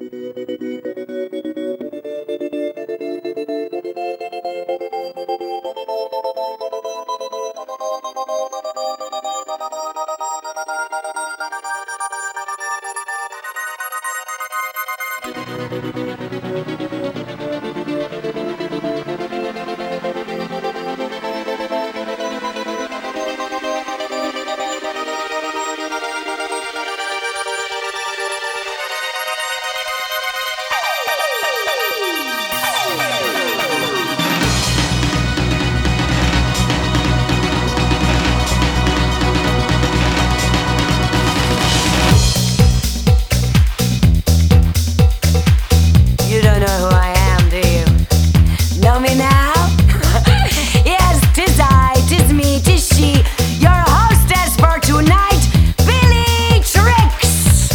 You don't know who I am, do you? Know me now? Yes, 'tis I, 'tis me, 'tis she, your hostess for tonight, Billy Tricks.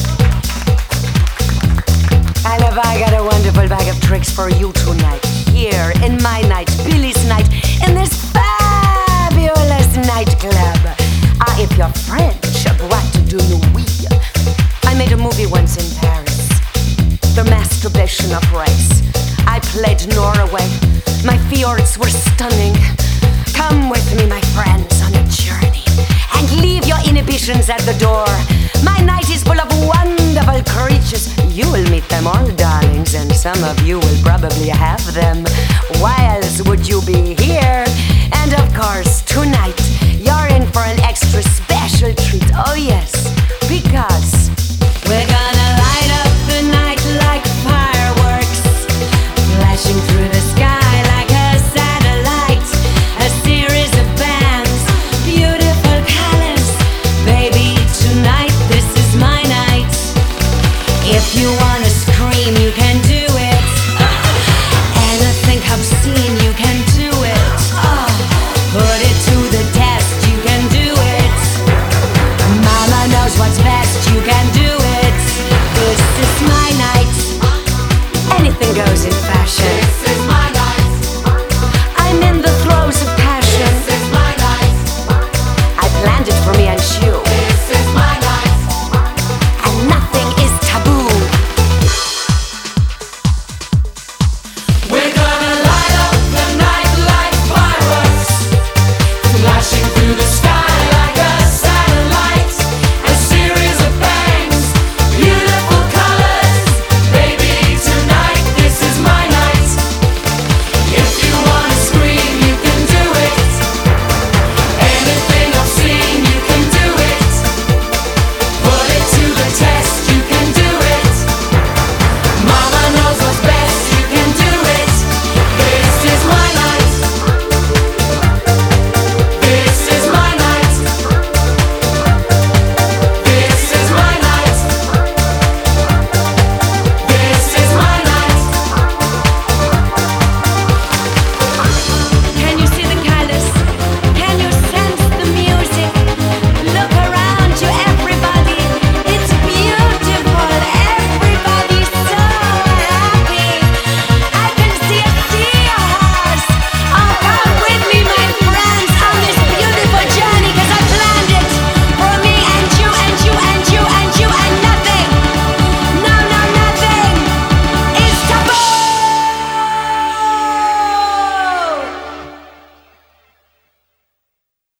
And have I got a wonderful bag of tricks for you tonight, here in my night, Billy's night, in this fabulous nightclub. If you're French, what do you we? I made a movie once in Paris, The Masturbation of Race. I played Norway. My fjords were stunning. Come with me, my friends, on a journey and leave your inhibitions at the door. My night is full of wonderful creatures. You will meet them all, darlings, and some of you will probably have them. Why else would you be here? And of course, tonight, you're in for an extra special treat. Oh yes, because we're gonna light up the night like fireworks, flashing through the sky like a satellite. A series of bands, beautiful colors. Baby, tonight this is my night. If you wanna scream, you can do